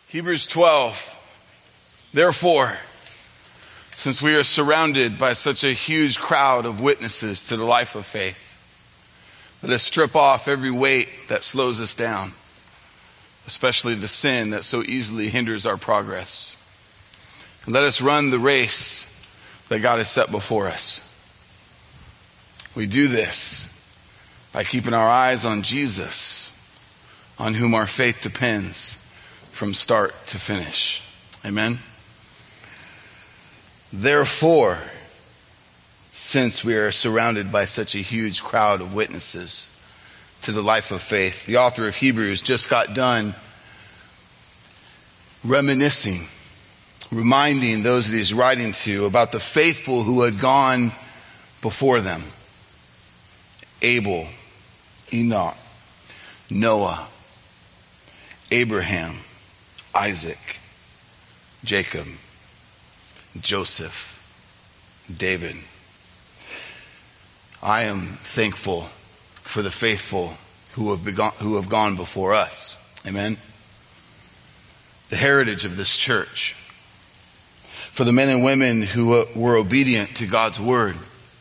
Hebrews 12. Therefore, since we are surrounded by such a huge crowd of witnesses to the life of faith, let us strip off every weight that slows us down, especially the sin that so easily hinders our progress. And let us run the race that God has set before us. We do this by keeping our eyes on Jesus, on whom our faith depends from start to finish. Amen. Therefore, since we are surrounded by such a huge crowd of witnesses to the life of faith, the author of Hebrews just got done reminiscing, reminding those that he's writing to about the faithful who had gone before them. Abel, Enoch, Noah, Abraham, Isaac, Jacob, Joseph, David. I am thankful for the faithful who have gone before us. Amen. The heritage of this church. For the men and women who were obedient to God's word.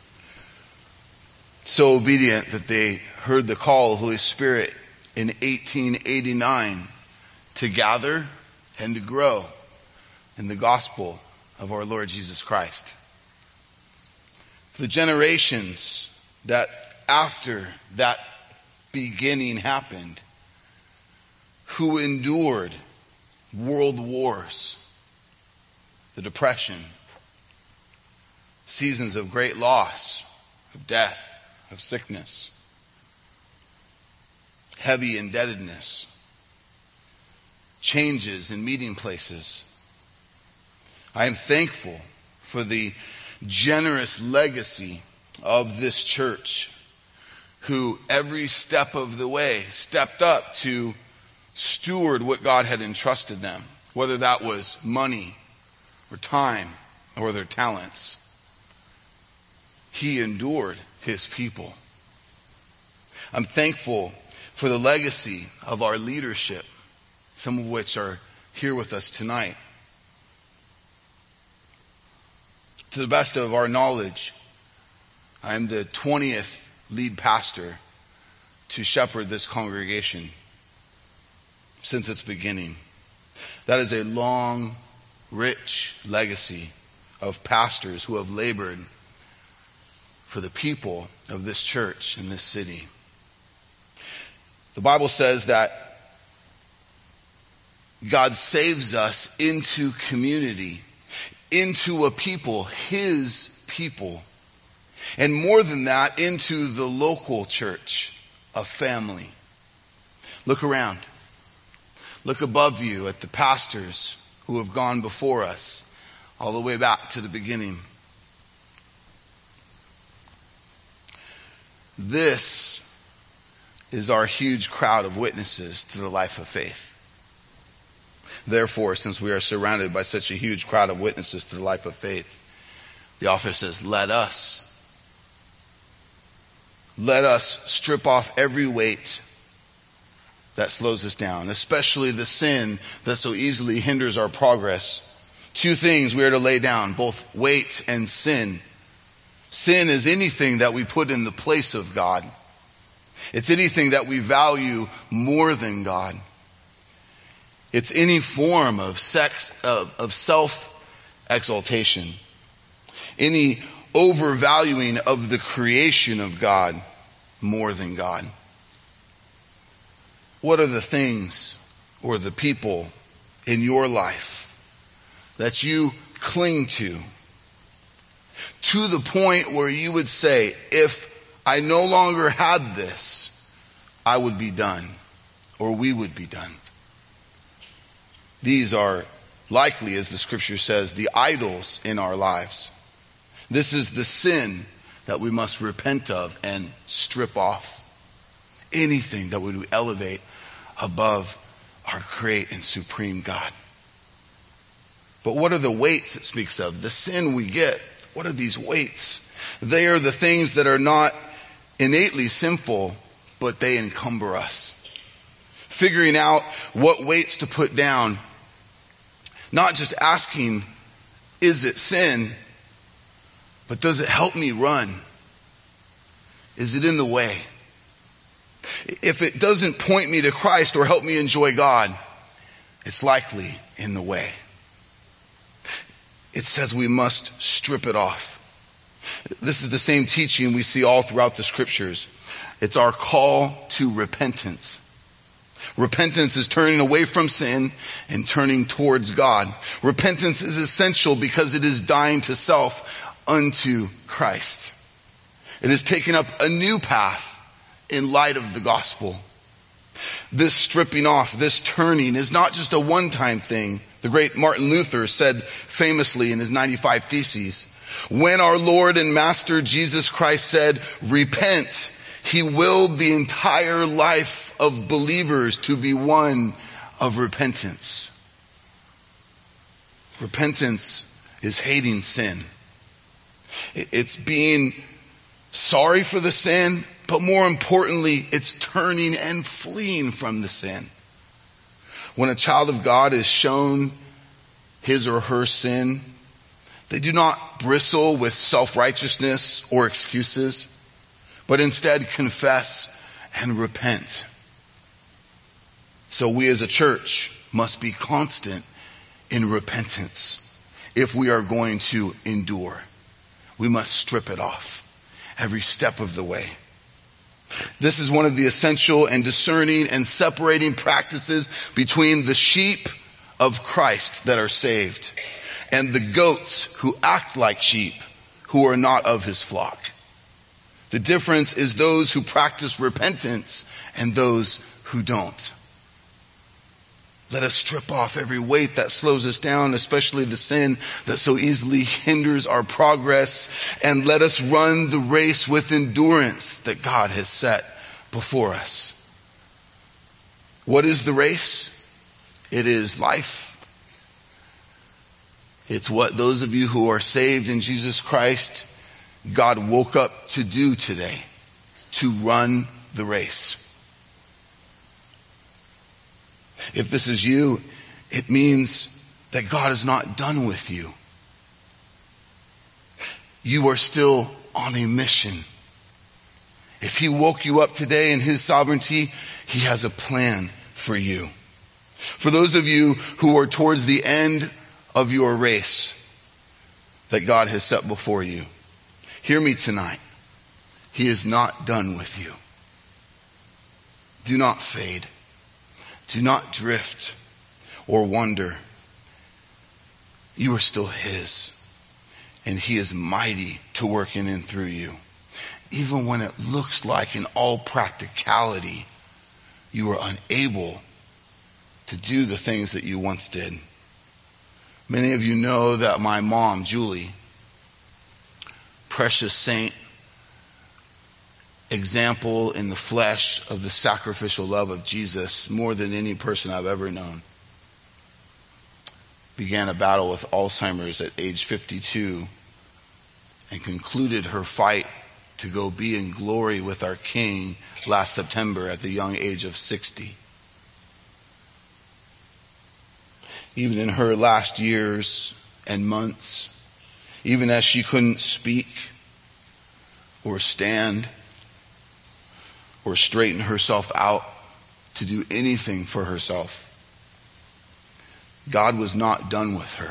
So obedient that they heard the call of the Holy Spirit in 1889 to gather and to grow in the gospel of our Lord Jesus Christ. For the generations that after that beginning happened, who endured world wars, the Depression, seasons of great loss, of death, of sickness, heavy indebtedness, changes in meeting places. I am thankful for the generous legacy of this church who every step of the way stepped up to steward what God had entrusted them, whether that was money or time or their talents. He endured his people. I'm thankful for the legacy of our leadership, some of which are here with us tonight. To the best of our knowledge, I am the 20th lead pastor to shepherd this congregation since its beginning. That is a long, rich legacy of pastors who have labored for the people of this church in this city. The Bible says that God saves us into community, into a people, His people. And more than that, into the local church, a family. Look around. Look above you at the pastors who have gone before us, all the way back to the beginning. This is our huge crowd of witnesses to the life of faith. Therefore, since we are surrounded by such a huge crowd of witnesses to the life of faith, the author says, let us strip off every weight that slows us down, especially the sin that so easily hinders our progress. Two things we are to lay down, both weight and sin. Sin is anything that we put in the place of God. It's anything that we value more than God. It's any form of self-exaltation. Any overvaluing of the creation of God more than God. What are the things or the people in your life that you cling to the point where you would say, if I no longer had this, I would be done, or we would be done? These are likely, as the scripture says, the idols in our lives. This is the sin that we must repent of and strip off. Anything that would elevate above our great and supreme God. But what are the weights it speaks of? The sin we get, what are these weights? They are the things that are not innately sinful, but they encumber us. Figuring out what weights to put down Not just asking, is it sin? But does it help me run? Is it in the way? If it doesn't point me to Christ or help me enjoy God, it's likely in the way. It says we must strip it off. This is the same teaching we see all throughout the scriptures. It's our call to repentance. Repentance is turning away from sin and turning towards God. Repentance is essential because it is dying to self unto Christ. It is taking up a new path in light of the gospel. This stripping off, this turning is not just a one-time thing. The great Martin Luther said famously in his 95 Theses, when our Lord and Master Jesus Christ said, repent, he willed the entire life of believers to be one of repentance. Repentance is hating sin. It's being sorry for the sin, but more importantly, it's turning and fleeing from the sin. When a child of God is shown his or her sin, they do not bristle with self-righteousness or excuses, but instead confess and repent. So we as a church must be constant in repentance if we are going to endure. We must strip it off every step of the way. This is one of the essential and discerning and separating practices between the sheep of Christ that are saved and the goats who act like sheep who are not of his flock. The difference is those who practice repentance and those who don't. Let us strip off every weight that slows us down, especially the sin that so easily hinders our progress, and let us run the race with endurance that God has set before us. What is the race? It is life. It's what those of you who are saved in Jesus Christ, God woke up to do today, to run the race. If this is you, it means that God is not done with you. You are still on a mission. If he woke you up today in his sovereignty, he has a plan for you. For those of you who are towards the end of your race that God has set before you, hear me tonight. He is not done with you. Do not fade. Do not drift or wander. You are still his, and he is mighty to work in and through you. Even when it looks like in all practicality, you are unable to do the things that you once did. Many of you know that my mom, Julie, precious saint, example in the flesh of the sacrificial love of Jesus, more than any person I've ever known, began a battle with Alzheimer's at age 52 and concluded her fight to go be in glory with our King last September at the young age of 60. Even in her last years and months, even as she couldn't speak or stand or straighten herself out to do anything for herself, God was not done with her.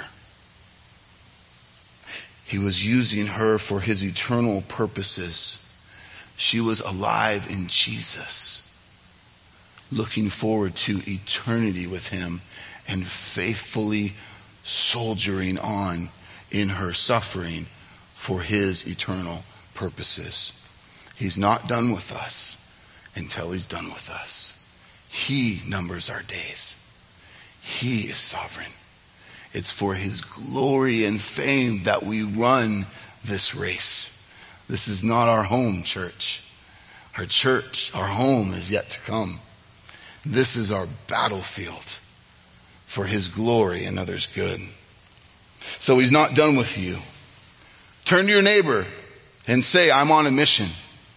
He was using her for his eternal purposes. She was alive in Jesus, looking forward to eternity with him and faithfully soldiering on in her suffering for his eternal purposes. He's not done with us until he's done with us. He numbers our days. He is sovereign. It's for his glory and fame that we run this race. This is not our home, church. Our church, our home is yet to come. This is our battlefield for his glory and others' good. So he's not done with you. Turn to your neighbor and say, I'm on a mission.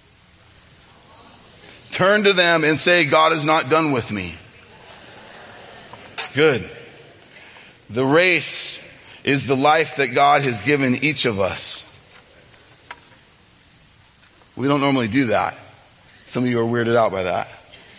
Turn to them and say, God is not done with me. Good. The race is the life that God has given each of us. We don't normally do that. Some of you are weirded out by that.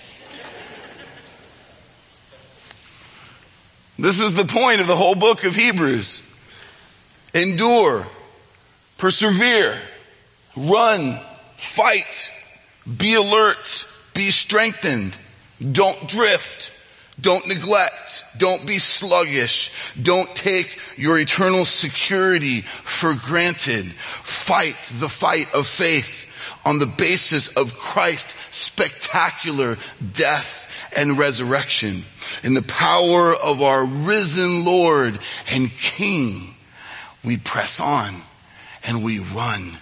This is the point of the whole book of Hebrews. Endure, persevere, run, fight, be alert, be strengthened. Don't drift. Don't neglect. Don't be sluggish. Don't take your eternal security for granted. Fight the fight of faith on the basis of Christ's spectacular death and resurrection. In the power of our risen Lord and King, we press on and we run.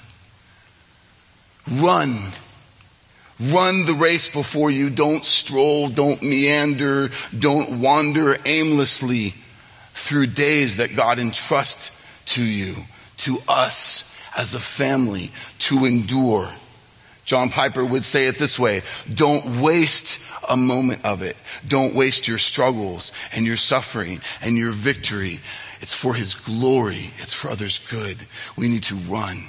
Run. Run the race before you. Don't stroll, don't meander, don't wander aimlessly through days that God entrusts to you, to us as a family, to endure. John Piper would say it this way: don't waste a moment of it. Don't waste your struggles and your suffering and your victory. It's for His glory. It's for others' good. We need to run.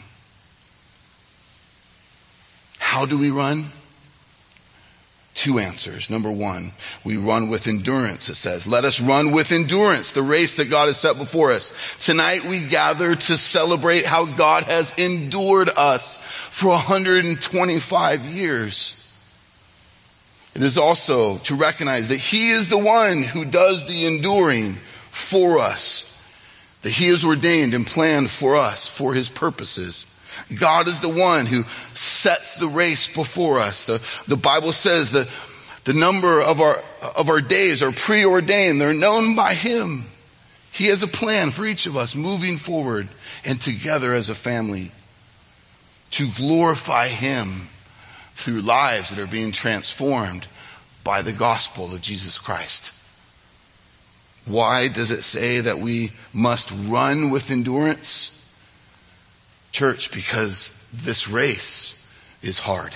How do we run? Two answers. Number one, we run with endurance, it says. Let us run with endurance the race that God has set before us. Tonight we gather to celebrate how God has endured us for 125 years. It is also to recognize that He is the one who does the enduring for us, that He has ordained and planned for us for His purposes. God is the one who sets the race before us. The Bible says that the number of our days are preordained. They're known by Him. He has a plan for each of us moving forward and together as a family to glorify Him through lives that are being transformed by the gospel of Jesus Christ. Why does it say that we must run with endurance? Church, because this race is hard.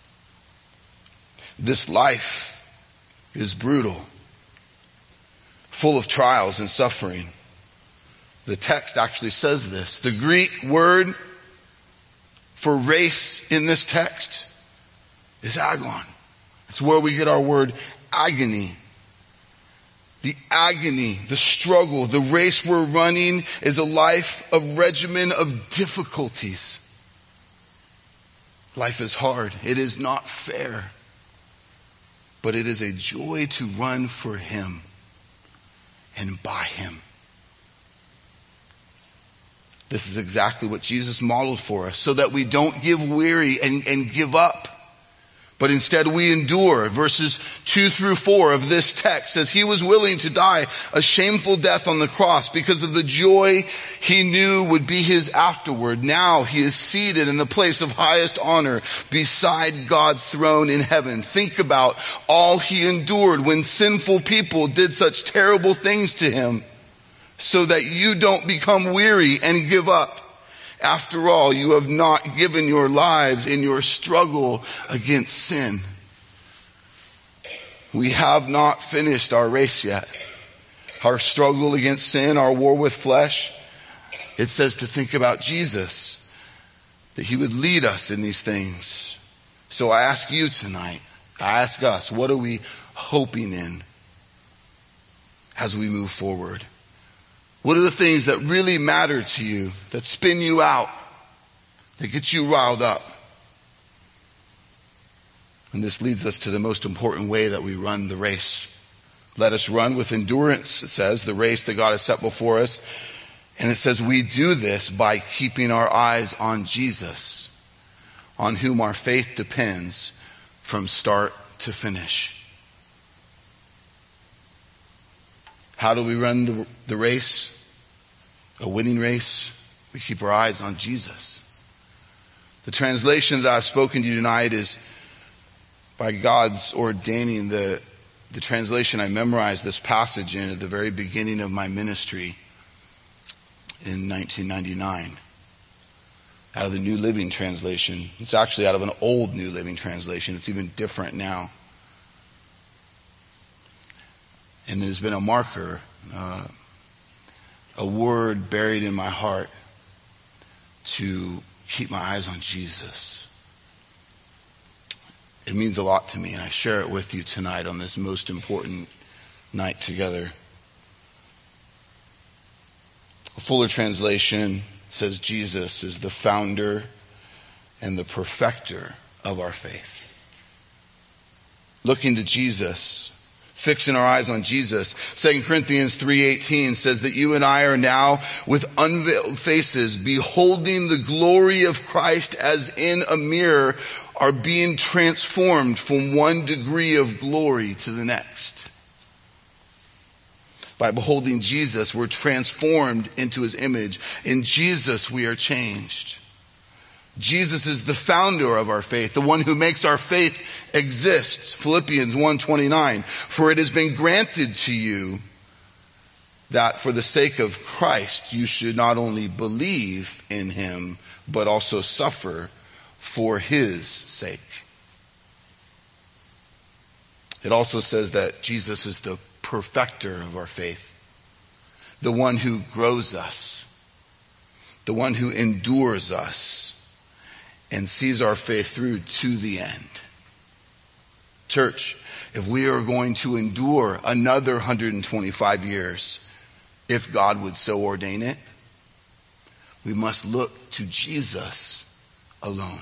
This life is brutal, full of trials and suffering. The text actually says this. The Greek word for race in this text is agon. It's where we get our word agony. The agony, the struggle, the race we're running is a life of regimen of difficulties. Life is hard. It is not fair. But it is a joy to run for Him and by Him. This is exactly what Jesus modeled for us, so that we don't give weary and give up. But instead we endure. Verses 2-4 of this text says He was willing to die a shameful death on the cross because of the joy He knew would be His afterward. Now He is seated in the place of highest honor beside God's throne in heaven. Think about all He endured when sinful people did such terrible things to Him, so that you don't become weary and give up. After all, you have not given your lives in your struggle against sin. We have not finished our race yet. Our struggle against sin, our war with flesh. It says to think about Jesus, that He would lead us in these things. So I ask you tonight, I ask us, what are we hoping in as we move forward? What are the things that really matter to you, that spin you out, that get you riled up? And this leads us to the most important way that we run the race. Let us run with endurance, it says, the race that God has set before us. And it says we do this by keeping our eyes on Jesus, on whom our faith depends from start to finish. How do we run the race? A winning race? We keep our eyes on Jesus. The translation that I've spoken to you tonight is by God's ordaining the translation I memorized this passage in at the very beginning of my ministry in 1999. Out of the New Living Translation. It's actually out of an old New Living Translation. It's even different now. And there's been a marker a word buried in my heart to keep my eyes on Jesus. It means a lot to me, and I share it with you tonight on this most important night together. A fuller translation says Jesus is the founder and the perfecter of our faith. Looking to Jesus, fixing our eyes on Jesus. 2 Corinthians 3:18 says that you and I are now with unveiled faces, beholding the glory of Christ as in a mirror, are being transformed from one degree of glory to the next. By beholding Jesus, we're transformed into his image. In Jesus, we are changed. Jesus is the founder of our faith, the one who makes our faith exist. Philippians 1:29, for it has been granted to you that for the sake of Christ, you should not only believe in him, but also suffer for his sake. It also says that Jesus is the perfecter of our faith, the one who grows us, the one who endures us, and sees our faith through to the end. Church, if we are going to endure another 125 years, if God would so ordain it, we must look to Jesus alone,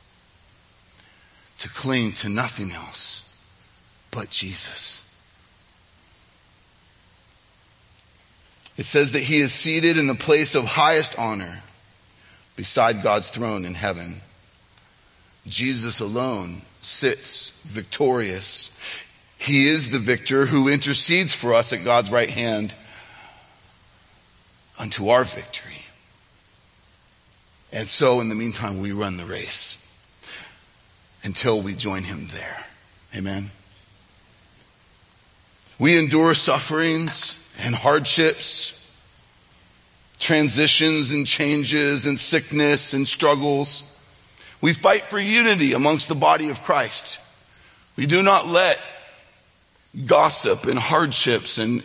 to cling to nothing else but Jesus. It says that he is seated in the place of highest honor beside God's throne in heaven. Jesus alone sits victorious. He is the victor who intercedes for us at God's right hand unto our victory. And so in the meantime, we run the race until we join him there. Amen. We endure sufferings and hardships, transitions and changes and sickness and struggles. We fight for unity amongst the body of Christ. We do not let gossip and hardships and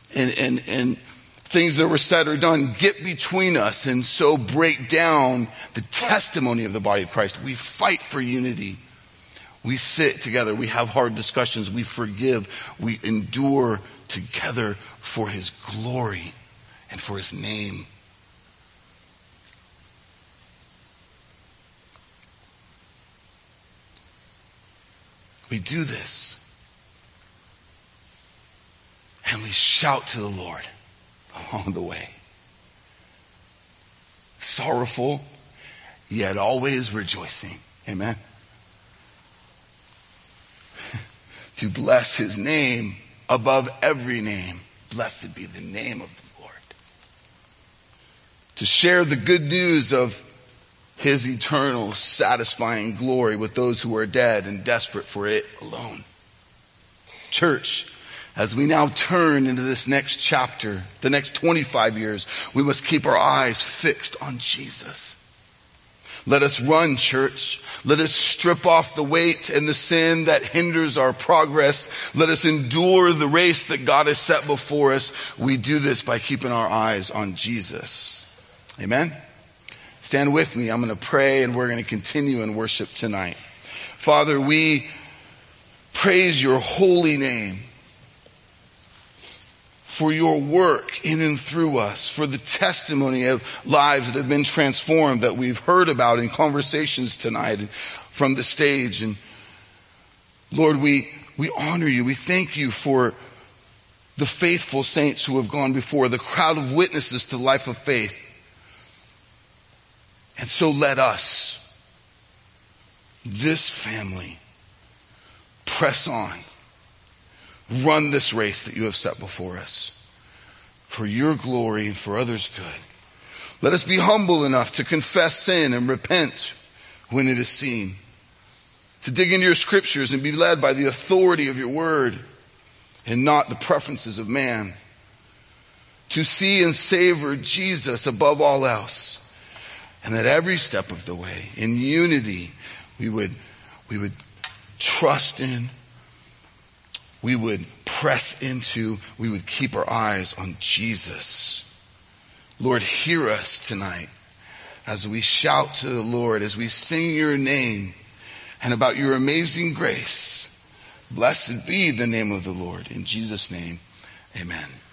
things that were said or done get between us and so break down the testimony of the body of Christ. We fight for unity. We sit together. We have hard discussions. We forgive. We endure together for his glory and for his name. We do this. And we shout to the Lord along the way. Sorrowful, yet always rejoicing. Amen. To bless his name above every name. Blessed be the name of the Lord. To share the good news of his eternal, satisfying glory with those who are dead and desperate for it alone. Church, as we now turn into this next chapter, the next 25 years, we must keep our eyes fixed on Jesus. Let us run, church. Let us strip off the weight and the sin that hinders our progress. Let us endure the race that God has set before us. We do this by keeping our eyes on Jesus. Amen? Stand with me. I'm going to pray and we're going to continue in worship tonight. Father, we praise your holy name for your work in and through us, for the testimony of lives that have been transformed that we've heard about in conversations tonight and from the stage. And Lord, we honor you. We thank you for the faithful saints who have gone before, the crowd of witnesses to the life of faith. And so let us, this family, press on. Run this race that you have set before us for your glory and for others' good. Let us be humble enough to confess sin and repent when it is seen. To dig into your scriptures and be led by the authority of your word and not the preferences of man. To see and savor Jesus above all else. And that every step of the way, in unity, we would trust in, we would press into, we would keep our eyes on Jesus. Lord, hear us tonight as we shout to the Lord, as we sing your name and about your amazing grace. Blessed be the name of the Lord. In Jesus' name, amen.